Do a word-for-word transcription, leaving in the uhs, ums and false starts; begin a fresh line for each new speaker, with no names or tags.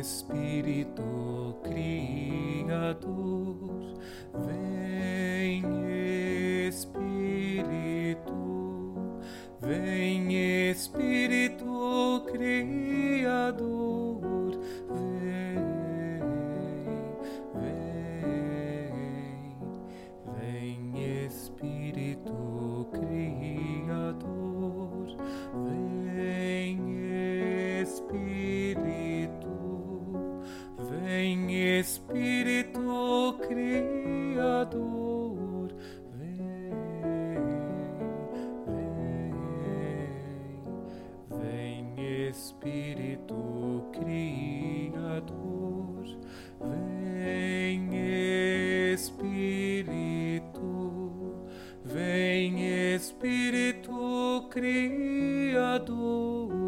Espírito Criador, vem Espírito, vem Espírito Criador, vem, vem, vem Espírito Criador, vem Espírito, vem Espírito Criador, vem, vem, vem Espírito Criador, vem Espírito, vem Espírito Criador.